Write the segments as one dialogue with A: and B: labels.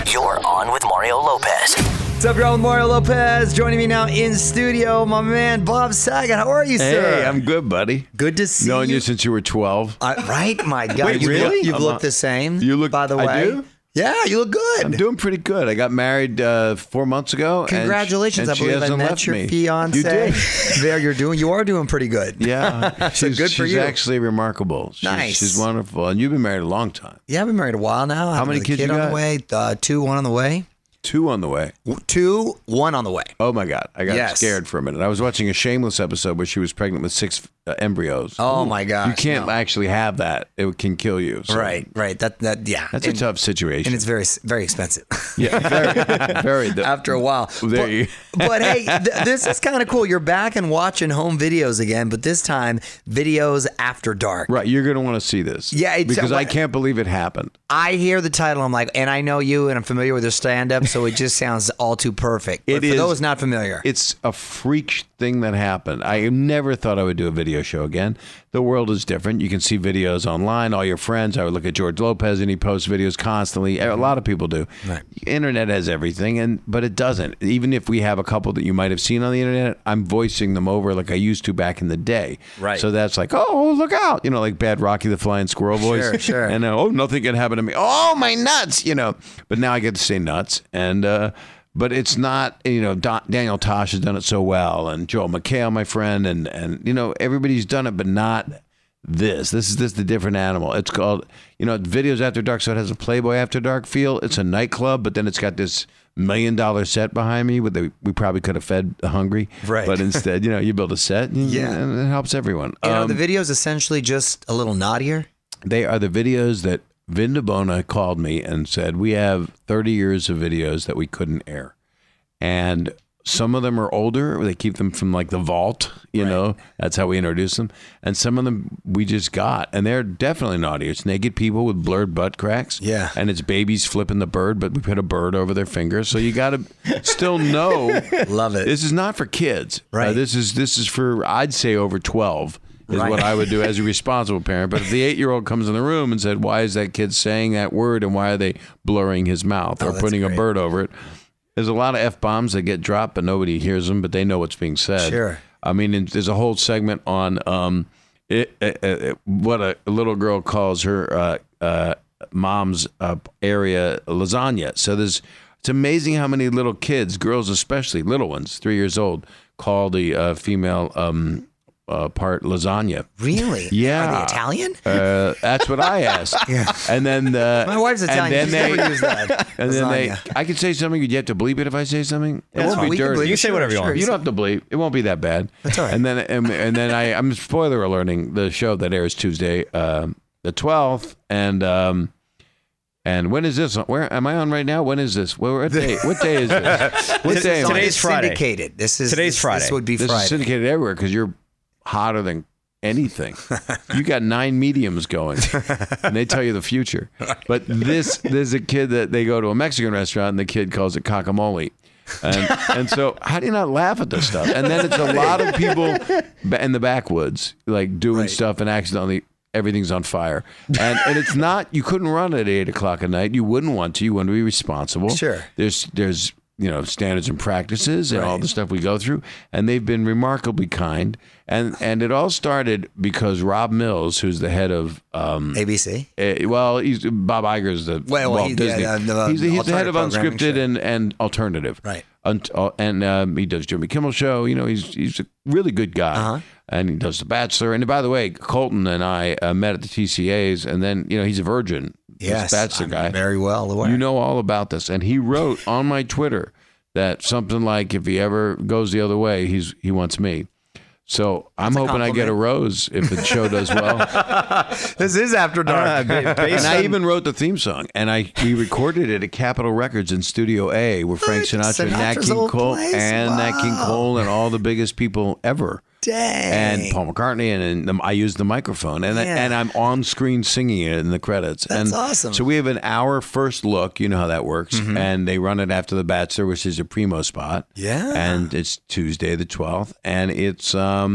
A: You're on with Mario Lopez.
B: What's up, y'all? With Mario Lopez. Joining me now in studio, my man Bob Saget. How are you, sir?
C: Hey, I'm good, buddy.
B: Good to see
C: Knowing
B: you.
C: you since you were 12.
B: Right? My God.
C: Wait,
B: You've
C: really?
B: You've looked the same.
C: You look.
B: by the way.
C: I do?
B: Yeah, you look good.
C: I'm doing pretty good. I got married 4 months ago.
B: Congratulations.
C: And
B: I believe I
C: hasn't
B: met
C: left
B: your
C: me.
B: fiance.
C: You did?
B: There, you are doing pretty good.
C: Yeah.
B: So good for
C: she's
B: you.
C: actually remarkable.
B: Nice.
C: She's wonderful. And you've been married a long time.
B: Yeah, I've been married a while now. I have
C: many
B: a
C: kids
B: kid
C: you
B: on
C: got?
B: the way? 2, 1 on the way.
C: 2 on the way.
B: 2, 1 on the way.
C: Oh, my God. I got
B: Yes.
C: scared for a minute. I was watching a Shameless episode where she was pregnant with 6 embryos.
B: Oh, my gosh.
C: You can't
B: no.
C: actually have that. It can kill you. So
B: Right. Yeah.
C: That's a tough situation.
B: And it's very, very expensive.
C: Yeah, very.
B: After a while.
C: There you-
B: But hey, this is kind of cool. You're back and watching home videos again, but this time videos after dark.
C: Right, you're going to want to see this.
B: Yeah,
C: because I can't believe it happened.
B: I hear the title, I'm like, and I know you, and I'm familiar with your stand-up, so it just sounds all too perfect. But
C: It
B: for
C: is.
B: those not familiar,
C: It's a freak thing that happened. I never thought I would do a video show again. The world is different. You can see videos online. All your friends. I would look at George Lopez, and he posts videos constantly. A lot of people do.
B: Right.
C: Internet has everything, but it doesn't. Even if we have a couple that you might have seen on the internet, I'm voicing them over like I used to back in the day.
B: Right.
C: So that's like, oh, look out, like bad Rocky the Flying Squirrel voice.
B: Sure.
C: And nothing can happen to me. Oh, my nuts, But now I get to say nuts, and but it's not, Daniel Tosh has done it so well, and Joel McHale, my friend, and everybody's done it, but not this. This is the different animal. It's called, Videos After Dark, so it has a Playboy After Dark feel. It's a nightclub, but then it's got this $1 million set behind me. We probably could have fed the hungry,
B: Right.
C: But instead, you build a set, and it helps everyone.
B: the video's essentially just a little naughtier.
C: They are the videos that Vin DeBona called me and said, we have 30 years of videos that we couldn't air. And some of them are older. They keep them from like the vault, That's how we introduce them. And some of them we just got. And they're definitely naughty. It's naked people with blurred butt cracks.
B: Yeah.
C: And it's babies flipping the bird, but we put a bird over their finger. So you got to still know.
B: Love it.
C: This is not for kids.
B: Right.
C: This is for, I'd say, over 12. Is
B: Right.
C: what I would do as a responsible parent. But if the 8-year-old comes in the room and said, why is that kid saying that word and why are they blurring his mouth or
B: that's
C: putting
B: great.
C: a bird over it? There's a lot of F-bombs that get dropped, but nobody hears them, but they know what's being said.
B: Sure.
C: I mean, there's a whole segment on what a little girl calls her mom's area lasagna. So it's amazing how many little kids, girls especially, little ones, 3 years old, call the female part lasagna.
B: Really?
C: Yeah.
B: Are they Italian?
C: That's what I asked.
B: Yeah.
C: And then
B: My wife's Italian.
C: And then
B: She's never used that.
C: and then
B: Lasagna.
C: I could say something. You have to bleep it if I say something. It won't
B: fine.
C: be
B: We can
C: dirty.
B: bleep
D: You can say whatever you want.
C: You don't have to bleep. It won't be that bad.
B: That's all right.
C: And then I'm spoiler alerting the show that airs Tuesday, the 12th, and when is this? Where am I on right now? When is this? What day is this? What day? am I?
D: Today's Friday.
B: Syndicated.
D: Today's Friday.
B: This would be
C: This
B: Friday.
C: is syndicated everywhere because you're hotter than anything. You got 9 mediums going, and they tell you the future. But there's a kid that they go to a Mexican restaurant, and the kid calls it guacamole. And so how do you not laugh at this stuff? And then it's a lot of people in the backwoods, like doing stuff, and accidentally everything's on fire. And it's not, you couldn't run at 8 o'clock at night. You wouldn't want to. You want to be responsible.
B: Sure.
C: There's standards and practices and all the stuff we go through, and they've been remarkably kind. And it all started because Rob Mills, who's the head of
B: ABC.
C: he's Bob Iger's the
B: Well,
C: Disney. He's the head of
B: alternative
C: unscripted
B: programming
C: and alternative.
B: Right.
C: And he does Jimmy Kimmel Show. He's a really good guy. And he does The Bachelor. And by the way, Colton and I met at the TCAs, and then he's a virgin.
B: Yes,
C: this Bachelor
B: I'm
C: guy.
B: very well aware.
C: You know all about this. And he wrote on my Twitter that something like, if he ever goes the other way, he wants me. So I'm hoping I get a rose if the show does well.
B: This is After Dark.
C: And I even wrote the theme song, and we recorded it at Capitol Records in Studio A, where Frank Sinatra, Nat
B: Sinatra's
C: King
B: old
C: Cole,
B: place?
C: and Nat King
B: Wow.
C: Cole, and all the biggest people ever.
B: Dang.
C: And Paul McCartney, and I used the microphone, and
B: Yeah.
C: I'm on screen singing it in the credits.
B: That's
C: and
B: awesome.
C: So we have an hour first look, you know how that works, and they run it after The Bachelor, which is a primo spot.
B: Yeah.
C: And it's Tuesday the 12th, and it's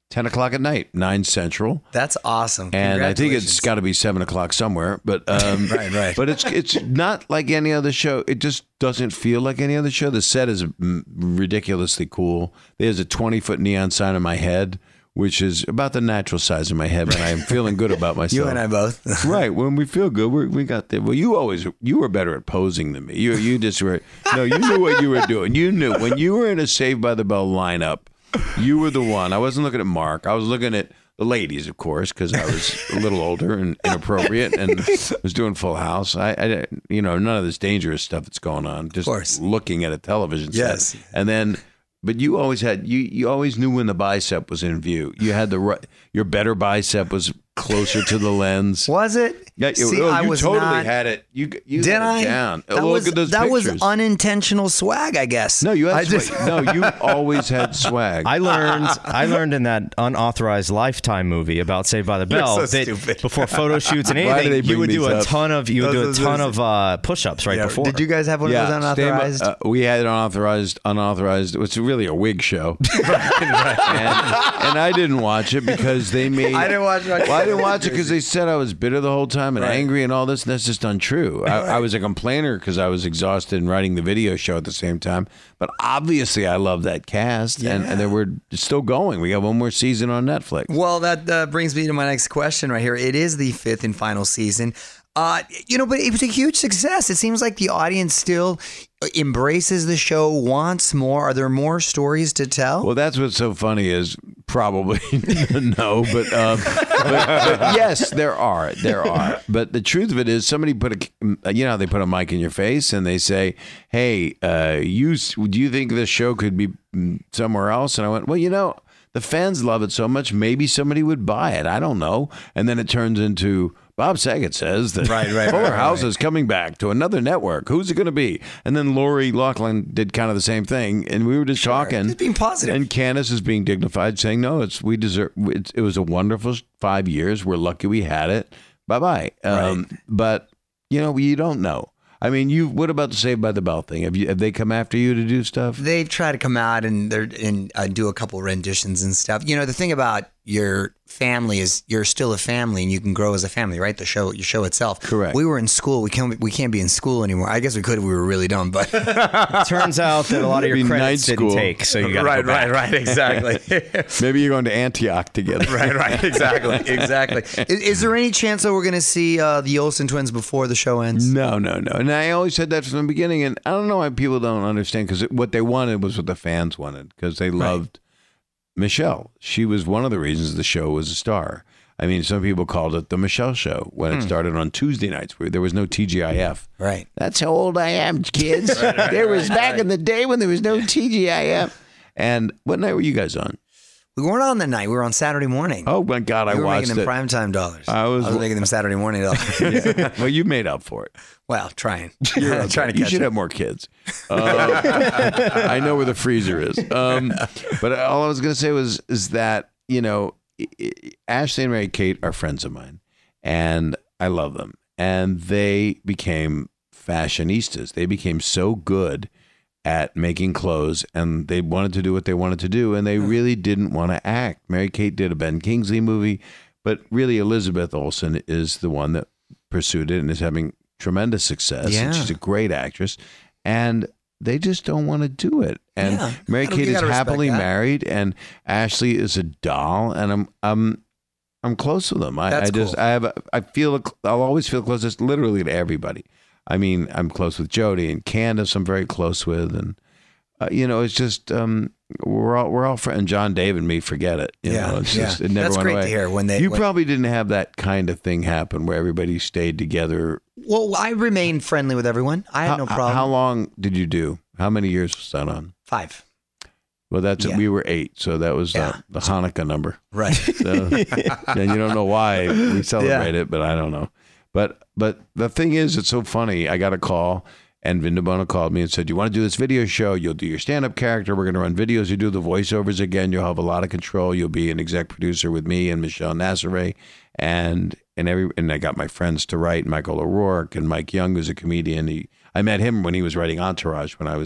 C: 10 o'clock at night, 9 Central.
B: That's awesome.
C: And I think it's got to be 7 o'clock somewhere. But
B: right.
C: But it's not like any other show. It just doesn't feel like any other show. The set is ridiculously cool. There's a 20-foot neon sign on my head, which is about the natural size of my head when I am feeling good about myself.
B: You and I both.
C: Right. When we feel good, we got there. Well, you were better at posing than me. You just were. No, you knew what you were doing. You knew when you were in a Saved by the Bell lineup. You were the one. I wasn't looking at Mark. I was looking at the ladies, of course, because I was a little older and inappropriate and was doing Full House. I none of this dangerous stuff that's going on. Just looking at a television set.
B: Yes.
C: And then, but you always had, you always knew when the bicep was in view. You had your better bicep was closer to the lens.
B: Was it?
C: Yeah,
B: See,
C: I
B: was
C: totally
B: not,
C: had it. You
B: did
C: had
B: I?
C: it down.
B: That
C: Look at those
B: that
C: pictures.
B: was unintentional swag, I guess.
C: No, you had swag. No, you always had swag.
D: I learned in that unauthorized Lifetime movie about Saved by the Bell that before photo shoots and
C: Why do they
D: anything, you would
C: bring
D: do
C: these
D: a
C: up?
D: ton of push-ups right before.
B: Did you guys have one of those unauthorized?
C: We had unauthorized. It's really a wig show. And I didn't watch it because they made.
B: I didn't watch it.
C: Well, I didn't watch it because they said I was bitter the whole time and angry and all this, and that's just untrue. I was a complainer because I was exhausted and writing the video show at the same time. But obviously, I love that cast, and they were still going. We got one more season on Netflix.
B: Well, that brings me to my next question right here. It is the 5th and final season. But it was a huge success. It seems like the audience still embraces the show, wants more. Are there more stories to tell?
C: Well, that's what's so funny is probably no, but yes, there are. But the truth of it is, somebody put they put a mic in your face and they say, "Hey, do you think this show could be somewhere else?" And I went, "Well, the fans love it so much, maybe somebody would buy it. I don't know." And then it turns into Bob Saget says that Fuller House is coming back to another network. Who's it going to be? And then Lori Loughlin did kind of the same thing, and we were just talking.
B: Just being positive.
C: And Candace is being dignified, saying, "No, we deserve. It was a wonderful 5 years. We're lucky we had it. Bye bye." But you don't know. I mean, what about the Saved by the Bell thing? Have they come after you to do stuff?
B: They try to come out and do a couple renditions and stuff. The thing about your family is you're still a family and you can grow as a family, right? Your show itself.
C: Correct.
B: We were in school. We can't be in school anymore. I guess we could if we were really dumb, but
D: It turns out that a lot of your credits
C: night
D: didn't
C: school.
D: take, so you got to go back.
B: right, exactly.
C: Maybe you're going to Antioch together.
B: right, exactly. Is there any chance that we're going to see the Olsen twins before the show ends?
C: No. And I always said that from the beginning, and I don't know why people don't understand, because what they wanted was what the fans wanted, because they loved Michelle. She was one of the reasons the show was a star. I mean, some people called it the Michelle Show when it started on Tuesday nights, where there was no TGIF.
B: Right.
C: That's how old I am, kids. There was back in the day when there was no TGIF. And what night were you guys on?
B: We weren't on that night. We were on Saturday morning.
C: Oh my God, I
B: we were
C: watched
B: making them
C: it.
B: primetime dollars.
C: I was
B: making them Saturday morning dollars.
C: Well, you made up for it.
B: Well, trying.
C: You're
B: trying to
C: you
B: catch
C: should
B: up.
C: have more kids. I know where the freezer is. But all I was going to say is that, Ashley and Mary Kate are friends of mine, and I love them. And they became fashionistas. They became so good at making clothes, and they wanted to do what they wanted to do, and they really didn't want to act. Mary Kate did a Ben Kingsley movie, but really Elizabeth Olsen is the one that pursued it and is having tremendous success.
B: Yeah.
C: And she's a great actress, and they just don't want to do it. And Mary Kate is happily married, and Ashley is a doll, and I'm close with them. I'll always feel closest literally to everybody. I mean, I'm close with Jody and Candace. I'm very close with, and it's just we're all friends. And John, Dave, and me, forget it. It's just it never
B: That's
C: went
B: great
C: away.
B: to hear.
C: You probably didn't have that kind of thing happen where everybody stayed together.
B: Well, I remained friendly with everyone. I had no problem.
C: How long did you do? How many years was that on?
B: 5.
C: Well, we were 8, so that was the Hanukkah number.
B: Right.
C: So, and you don't know why we celebrate it, but I don't know. But the thing is, it's so funny. I got a call, and Vin DeBona called me and said, "You want to do this video show? You'll do your stand-up character. We're going to run videos. You do the voiceovers again. You'll have a lot of control. You'll be an exec producer with me and Michelle Nassere, and I got my friends to write, Michael O'Rourke and Mike Young, who's a comedian. I met him when he was writing Entourage when I was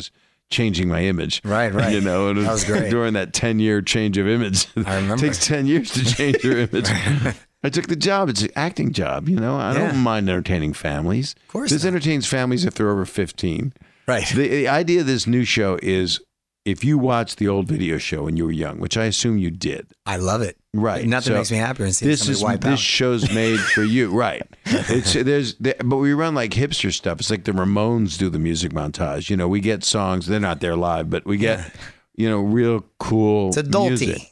C: changing my image.
B: Right.
C: You know,
B: That was great.
C: During that 10-year change of image.
B: I remember.
C: It takes 10 years to change your image. I took the job. It's an acting job, you know. I don't mind entertaining families.
B: Of course
C: This
B: not.
C: entertains families if they're over 15.
B: Right.
C: The idea of this new show is if you watched the old video show when you were young, which I assume you did.
B: I love it.
C: Right.
B: Nothing
C: So
B: makes me happier than seeing somebody wipe out.
C: This show's made for you. Right. But we run like hipster stuff. It's like the Ramones do the music montage. You know, we get songs. They're not there live, but we get, you know, real cool
B: It's adulty.
C: music.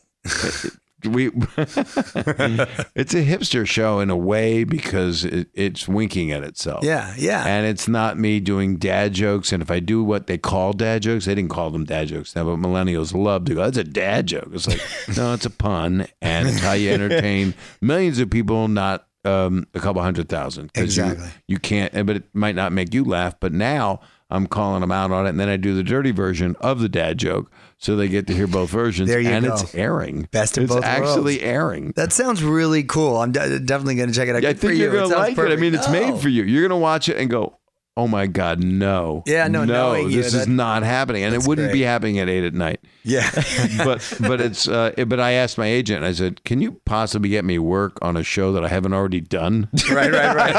C: It's a hipster show in a way because it's winking at itself.
B: Yeah.
C: And it's not me doing dad jokes. And if I do what they call dad jokes, they didn't call them dad jokes now, but millennials love to go, that's a dad joke. It's like, no, it's a pun. And it's how you entertain millions of people, not a couple 100,000.
B: Exactly.
C: You can't, but it might not make you laugh. But now I'm calling them out on it. And then I do the dirty version of the dad joke. So they get to hear both versions.
B: There you
C: and
B: go.
C: It's airing.
B: Best of both
C: It's actually
B: worlds.
C: airing.
B: That sounds really cool. I'm definitely going to check it out.
C: Yeah, I
B: Good for
C: think
B: you.
C: you're going to
B: sounds
C: like it. I
B: perfect.
C: mean, it's
B: Oh.
C: made for you. You're going to watch it and go, oh my God, no.
B: Yeah, no, knowing you,
C: this is not happening. And it
B: that's
C: wouldn't be
B: great.
C: happening at 8 at night.
B: Yeah.
C: But it's but I asked my agent, I said, can you possibly get me work on a show that I haven't already done?
B: Right.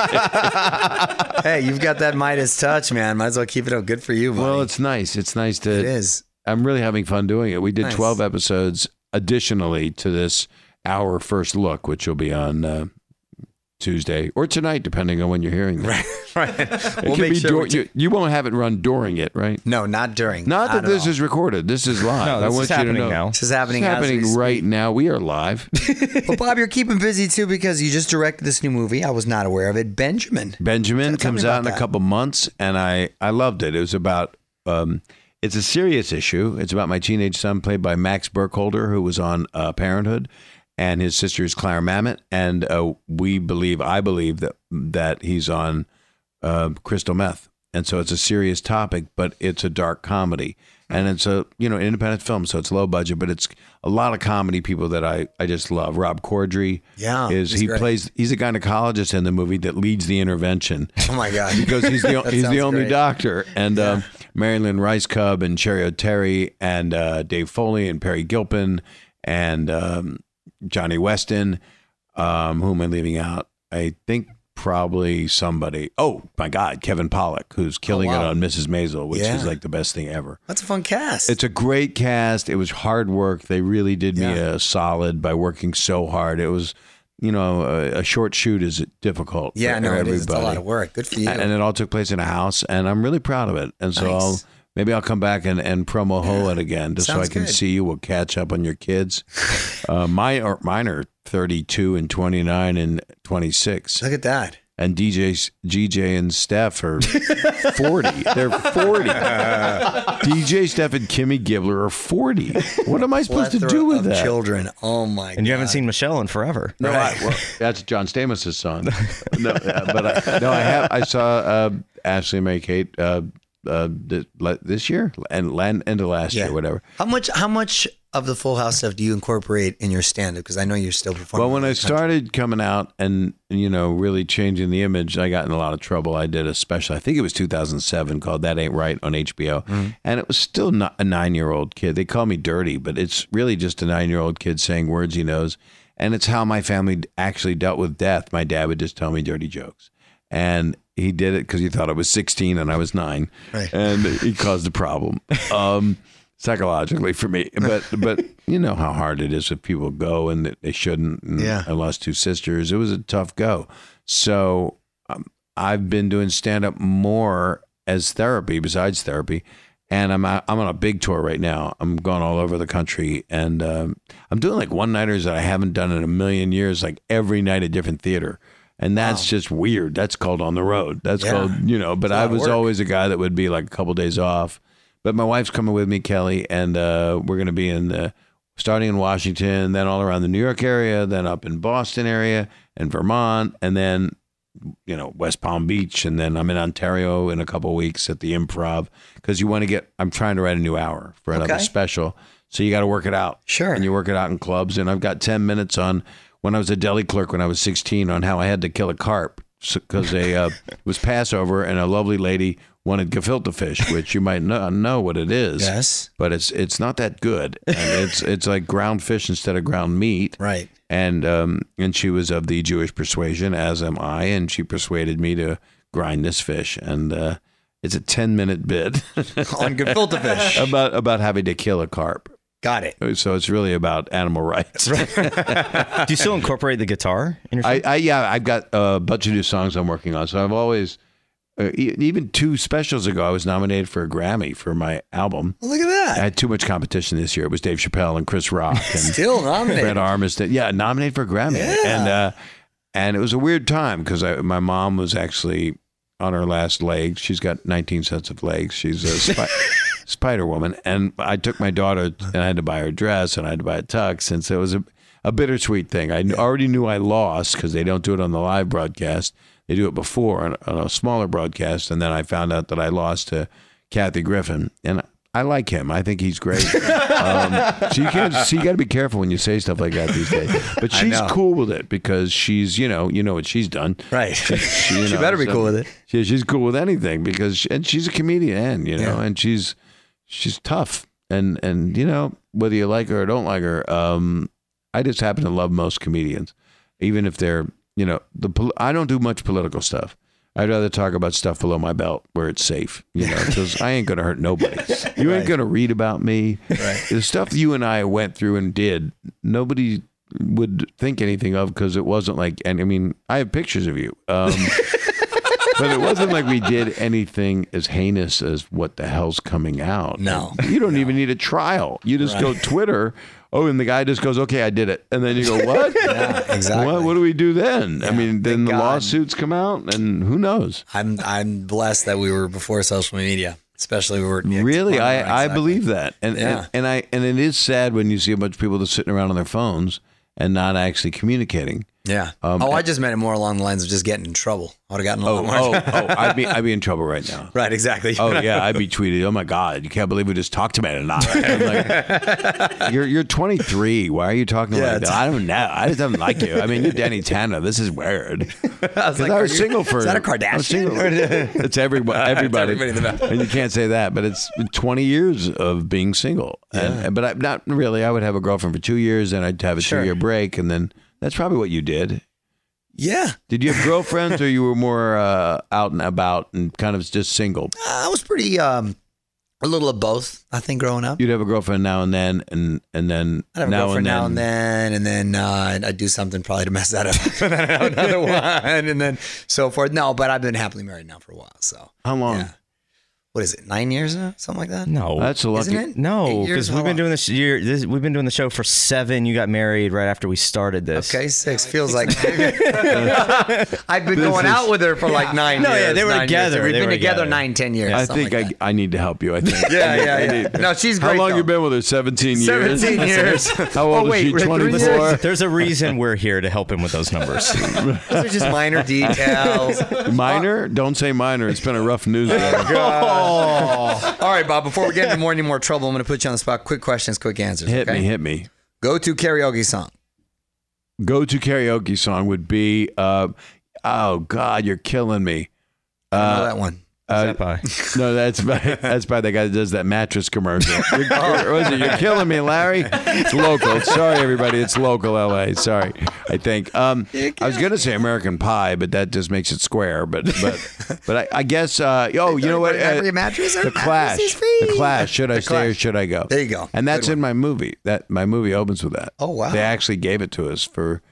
B: Hey, you've got that Midas touch, man. Might as well keep it up. Good for you, buddy.
C: Well, it's nice. It's nice to.
B: It is.
C: I'm really having fun doing it. We did
B: Nice.
C: 12 episodes additionally to this our first look, which will be on Tuesday or tonight, depending on when you're hearing this.
B: Right.
C: It
B: We'll
C: can
B: make
C: be
B: sure.
C: you won't have it run during it, right?
B: No, not during.
C: Not that
B: at
C: this
B: all.
C: is recorded. This is live.
D: No,
C: I
D: this
C: want
D: is
C: you to
D: happening
C: know.
D: now.
B: This is happening.
C: It's
B: as we
C: happening
B: speak.
C: right now. We are live.
B: Well, Bob, you're keeping busy too because you just directed this new movie. I was not aware of it. Benjamin.
C: Benjamin
B: Tell me
C: comes
B: about
C: out in a
B: that.
C: couple months, and I loved it. It was about it's a serious issue. It's about my teenage son, played by Max Burkholder, who was on Parenthood, and his sister is Claire Mamet, and I believe that he's on crystal meth, and so it's a serious topic, but it's a dark comedy, and it's a independent film, so it's low budget, but it's a lot of comedy people that I just love. Rob Corddry,
B: Yeah, he's great.
C: he's a gynecologist in the movie that leads the intervention.
B: Oh my God.
C: Because he's the
B: That
C: he's the
B: sounds
C: only
B: great.
C: doctor, and Marilyn Rice Cub and Cherry O'Terry and Dave Foley and Perry Gilpin and Johnny Weston. Who am I leaving out? I think probably somebody. Oh my God, Kevin Pollak, who's killing
B: wow.
C: it on Mrs. Maisel, which
B: Yeah.
C: is like the best thing ever.
B: That's a fun cast.
C: It's a great cast. It was hard work. They really did me
B: Yeah.
C: a solid by working so hard. It was, a short shoot is difficult.
B: yeah,
C: for
B: no, it
C: everybody.
B: is. It's a lot of work. Good for you.
C: And it all took place in a house, and I'm really proud of it. And so
B: Nice.
C: maybe I'll come back and promo hole it again, just so I
B: Sounds
C: can
B: good.
C: see you. We'll catch up on your kids. Mine are 32 and 29 and 26.
B: Look at that.
C: And GJ and Steph are 40. They're 40. DJ, Steph, and Kimmy Gibbler are 40. What am I supposed to
B: Plethora
C: do with
B: of
C: that?
B: children. Oh my God.
D: And you haven't seen Michelle in forever.
C: No, well, that's John Stamos' son. No, but I have. I saw Ashley and Mary Kate this year and end of last year, whatever.
B: How much of the Full House stuff do you incorporate in your stand-up? Because I know you're still performing.
C: Well, when
B: around
C: I
B: the country.
C: started coming out and really changing the image, I got in a lot of trouble. I did a special, I think it was 2007, called That Ain't Right on HBO, and it was still not a 9-year-old kid. They call me dirty, but it's really just a 9-year-old kid saying words he knows, and it's how my family actually dealt with death. My dad would just tell me dirty jokes, and he did it because he thought I was 16 and I was 9,
B: Right.
C: and he caused a problem. Psychologically for me, but you know how hard it is if people go and they shouldn't. And
B: Yeah.
C: I lost 2 sisters. It was a tough go. So I've been doing stand up more as therapy besides therapy, and I'm on a big tour right now. I'm going all over the country, and I'm doing like one-nighters that I haven't done in a million years, like every night at different theater. And that's just weird. That's called on the road. That's called, but I
B: lot of
C: was
B: work.
C: always a guy that would be like a couple days off. But my wife's coming with me, Kelly, and we're going to be starting in Washington, then all around the New York area, then up in Boston area and Vermont, and then, West Palm Beach. And then I'm in Ontario in a couple of weeks at the Improv because I'm trying to write a new hour for another
B: Okay.
C: special. So you got to work it out.
B: Sure.
C: And you work it out in clubs. And I've got 10 minutes on when I was a deli clerk when I was 16 on how I had to kill a carp because it was Passover, and a lovely lady wanted gefilte fish, which you might not know what it is.
B: Yes.
C: But it's not that good. And it's like ground fish instead of ground meat.
B: Right.
C: And she was of the Jewish persuasion, as am I, and she persuaded me to grind this fish. And it's a 10-minute bid
B: On gefilte fish.
C: about having to kill a carp.
B: Got it.
C: So it's really about animal rights.
D: Do you still incorporate the guitar in your show?
C: I've got a bunch of new songs I'm working on. So I've always, even 2 specials ago, I was nominated for a Grammy for my album.
B: Well, look at that.
C: I had too much competition this year. It was Dave Chappelle and Chris Rock and
B: Still nominated.
C: Fred Armisen. Yeah, nominated for a Grammy.
B: Yeah.
C: And it was a weird time because my mom was actually on her last leg. She's got 19 sets of legs. She's a Spider Woman. And I took my daughter and I had to buy her a dress and I had to buy a tux. And so it was a bittersweet thing. I already knew I lost because they don't do it on the live broadcast. They do it before on a smaller broadcast. And then I found out that I lost to Kathy Griffin. And I like him. I think he's great. So you got to be careful when you say stuff like that these days. But she's cool with it because she's, you know what she's done.
B: Right. She better be cool with it.
C: She's cool with anything because and she's a comedian, and she's tough. And whether you like her or don't like her, I just happen to love most comedians, even if they're, I don't do much political stuff. I'd rather talk about stuff below my belt where it's safe, because I ain't going to hurt nobody. You ain't going to read about me.
B: Right.
C: The stuff you and I went through and did, nobody would think anything of because it wasn't like, and I mean, I have pictures of you. But it wasn't like we did anything as heinous as what the hell's coming out.
B: No.
C: You don't even need a trial. You just go Twitter. Oh, and the guy just goes, okay, I did it. And then you go, what?
B: Yeah, exactly.
C: What do we do then?
B: Yeah,
C: I mean, then the lawsuits come out and who knows?
B: I'm blessed that we were before social media, especially we were.
C: Really? I
B: exactly.
C: believe that. And it is sad when you see a bunch of people just sitting around on their phones and not actually communicating.
B: Yeah. I just meant it more along the lines of just getting in trouble. I would have gotten a lot more.
C: I'd be in trouble right now.
B: Right, exactly.
C: Oh yeah, I'd be tweeted. Oh my God, you can't believe we just talked about it. I'm like, you're 23. Why are you talking like that? I don't know. I just don't like you. I mean, you're Danny Tanner. This is weird.
B: I was
C: single for.
B: Is that a Kardashian?
C: It's everybody.
B: Everybody in the back.
C: And you can't say that, but it's 20 years of being single.
B: Yeah.
C: But I'm not really. I would have a girlfriend for 2 years, and I'd have a 2-year break, and then that's probably what you did.
B: Yeah.
C: Did you have girlfriends, or you were more out and about and kind of just single?
B: I was pretty a little of both. I think growing up,
C: you'd have a girlfriend now and then, and then
B: I'd have a girlfriend now and then I'd do something probably to mess that up, and then I'd have another one, and then so forth. No, but I've been happily married now for a while. So
C: how long?
B: Yeah. What is it? 9 years now? Something like that?
D: No,
C: that's a lucky.
B: Isn't it?
D: No, because we've been doing this year. We've been doing the show for 7. You got married right after we started this.
B: Okay, 6 feels like. I've been going out with her for like 9 years.
D: No, yeah, they were together.
B: We've been together
D: together
B: 9-10 years.
C: I think I need to help you. I think.
B: Yeah. No, she's great.
C: How long
B: though.
C: you been with her? 17 years.
B: 17 years.
C: How old is she? 24.
D: There's a reason we're here to help him with those numbers.
B: Those are just minor details.
C: Minor? Don't say minor. It's been a rough news day.
B: All right, Bob, before we get into any more trouble, I'm going to put you on the spot. Quick questions, quick answers.
C: Hit me.
B: Go-to karaoke song.
C: Go-to karaoke song would be, oh, God, you're killing me.
B: I know that one.
C: No, that's by the guy that does that mattress commercial. You're killing me, Larry. It's local. Sorry, everybody. It's local LA. Sorry. I think. I was gonna say American Pie, but that just makes it square. But I guess. You know what?
B: Mattress
C: The Clash. The Clash. Should I stay or should I go?
B: There you go.
C: And that's in my movie. My movie opens with that.
B: Oh wow.
C: They actually gave it to us for.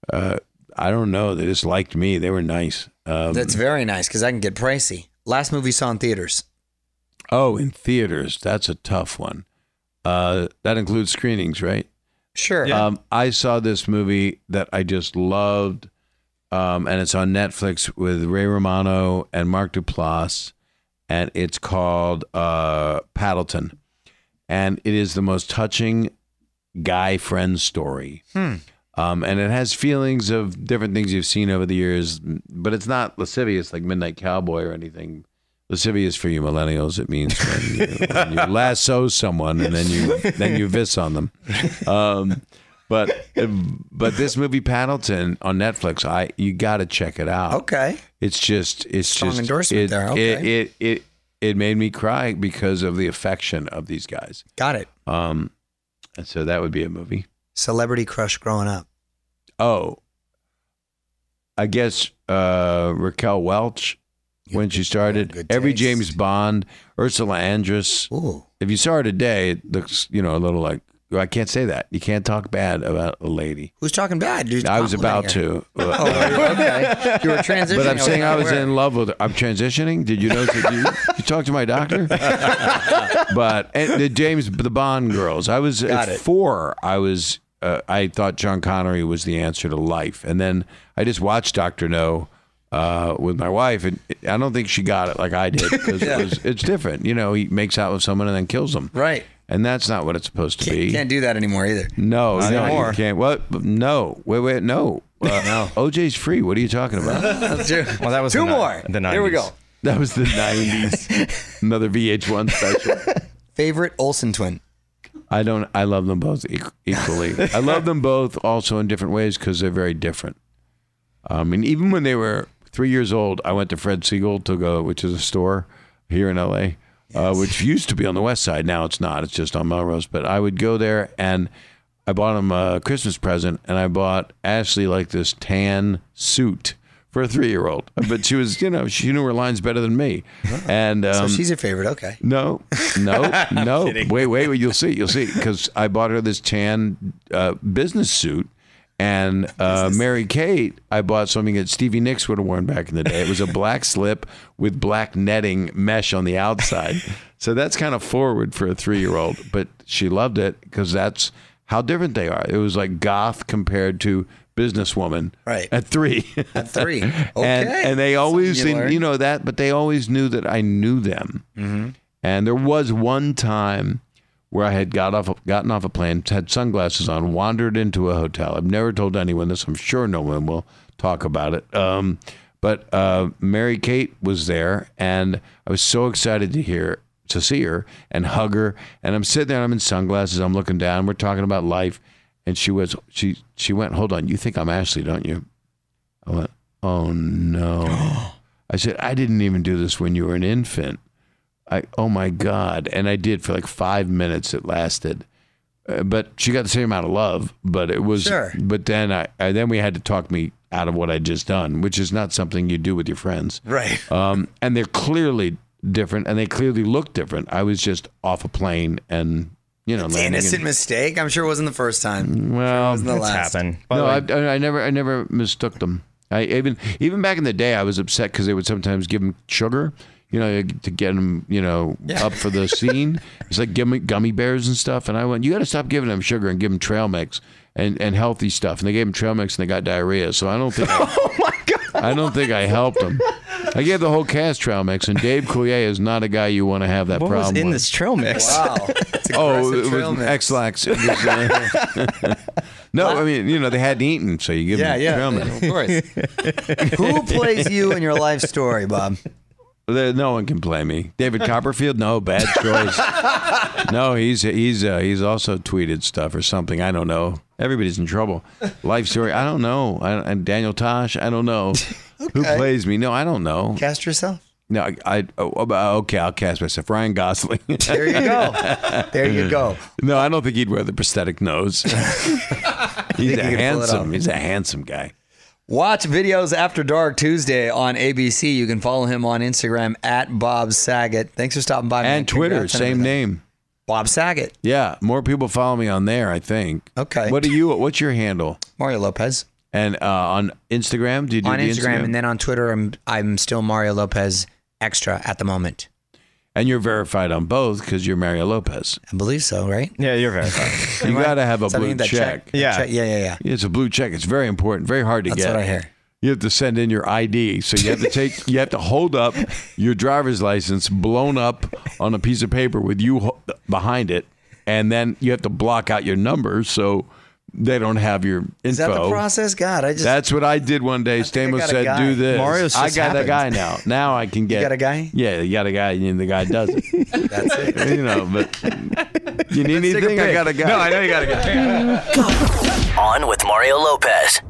C: I don't know. They just liked me. They were nice.
B: That's very nice because I can get pricey. Last movie saw in theaters.
C: Oh, in theaters. That's a tough one. That includes screenings, right?
B: Sure.
D: Yeah.
C: I saw this movie that I just loved, and it's on Netflix with Ray Romano and Mark Duplass, and it's called Paddleton. And it is the most touching guy friend story. And it has feelings of different things you've seen over the years, but it's not lascivious like Midnight Cowboy or anything. Lascivious for you millennials, it means when you lasso someone and then you vis on them. But this movie Paddleton on Netflix, you got to check it out.
B: Okay.
C: It's
B: Strong endorsement there. Okay.
C: It made me cry because of the affection of these guys.
B: Got it.
C: And so that would be a movie.
B: Celebrity crush growing up.
C: Oh, I guess Raquel Welch when she started.
B: Good
C: Every
B: taste.
C: James Bond, Ursula Andress.
B: Ooh.
C: If you saw her today, it looks, a little like, I can't say that. You can't talk bad about a lady.
B: Who's talking bad? Dude,
C: I was about to.
B: Okay. You were transitioning.
C: But I'm saying I was in love with her. I'm transitioning. Did you notice that you talked to my doctor? But the Bond girls. I was at 4. I thought John Connery was the answer to life, and then I just watched Dr. No with my wife, and I don't think she got it like I did because it's different. He makes out with someone and then kills them.
B: Right.
C: And that's not what it's supposed to be.
B: Can't do that anymore either.
C: No,
B: anymore.
C: You can't. What? No. Wait, no. No. OJ's free. What are you talking about?
B: That's true.
D: Well, that was
B: two more.
D: The 90s.
B: Here we go.
C: That was the 90s. Another VH1 special.
B: Favorite Olsen twin?
C: I love them both equally. I love them both also in different ways because they're very different. And even when they were 3 years old, I went to Fred Siegel which is a store here in LA. Which used to be on the west side. Now it's not. It's just on Melrose. But I would go there, and I bought him a Christmas present, and I bought Ashley like this tan suit for a 3-year-old. But she was, she knew her lines better than me. And
B: So she's your favorite. Okay.
C: No. Wait. You'll see. Because I bought her this tan business suit. And Mary Kate, I bought something that Stevie Nicks would have worn back in the day. It was a black slip with black netting mesh on the outside. So that's kind of forward for a 3-year-old. But she loved it because that's how different they are. It was like goth compared to businesswoman.
B: Right.
C: At 3.
B: At 3. Okay.
C: And they always,
B: Something you
C: that, but they always knew that I knew them. Mm-hmm. And there was one time where I had gotten off a plane, had sunglasses on, wandered into a hotel. I've never told anyone this. I'm sure no one will talk about it. But Mary Kate was there, and I was so excited to see her and hug her. And I'm sitting there, I'm in sunglasses, I'm looking down, we're talking about life. And she went, hold on, you think I'm Ashley, don't you? I went, oh no. I said, I didn't even do this when you were an infant. Oh my God. And I did for like 5 minutes it lasted. But she got the same amount of love, but it was,
B: Sure.
C: But then then we had to talk me out of what I'd just done, which is not something you do with your friends.
B: Right.
C: And they're clearly different and they clearly look different. I was just off a plane and,
B: It's an innocent mistake. I'm sure it wasn't the first time.
C: Well,
B: It wasn't the
D: It's
B: last.
D: happened.
C: No, I never mistook them. I even back in the day, I was upset because they would sometimes give them sugar, to get them, up for the scene. It's like give me gummy bears and stuff. And I went, you got to stop giving them sugar and give them trail mix and healthy stuff. And they gave them trail mix and they got diarrhea. So I don't think.
B: Oh my God.
C: I don't think I helped them. I gave the whole cast trail mix, and Dave Coulier is not a guy you want to have that
D: What
C: problem
D: was in
C: with.
D: this trail mix?
B: Wow. It's
C: Oh,
B: aggressive
C: it
B: trail
C: was
B: mix.
C: X-Lax. It was, no, I mean, they hadn't eaten, so you give them trail mix.
B: Of course. Who plays you in your life story, Bob?
C: No one can play me. David Copperfield? No, bad choice. No, he's also tweeted stuff or something. I don't know. Everybody's in trouble. Life story? I don't know. And Daniel Tosh? I don't know. Who plays me? No, I don't know.
B: Cast yourself.
C: No, okay, I'll cast myself. Ryan Gosling.
B: There you go. There you go.
C: No, I don't think he'd wear the prosthetic nose. He's
B: He's
C: a handsome guy.
B: Watch Videos After Dark Tuesday on ABC. You can follow him on Instagram at Bob Saget. Thanks for stopping by.
C: And Twitter,
B: Congrats on
C: same
B: everything.
C: name.
B: Bob Saget.
C: Yeah, more people follow me on there, I think.
B: Okay.
C: What's your handle?
B: Mario Lopez.
C: And on Instagram, do you do
B: On
C: the
B: Instagram, and then on Twitter, I'm still Mario Lopez Extra at the moment.
C: And you're verified on both because you're Mario Lopez.
B: I believe so, right?
D: Yeah, you're verified.
C: You got to have a
B: Something
C: blue
B: that
C: check.
D: Yeah.
B: Yeah.
C: It's a blue check. It's very important, very hard to
B: That's
C: get.
B: what I hear.
C: You have to send in your ID. So you have to you have to hold up your driver's license blown up on a piece of paper with you behind it. And then you have to block out your numbers so they don't have your info.
B: Is that the process? God,
C: That's what I did one day. Stamos said, "Do this."
D: Mario's
C: I
D: just
C: got
D: happened.
C: a guy now. Now I can get.
B: You got a guy?
C: Yeah, you got a guy, and the guy does it.
B: That's it.
C: You know, but you need anything? I got a guy.
D: No, I know you got a guy.
A: On with Mario Lopez.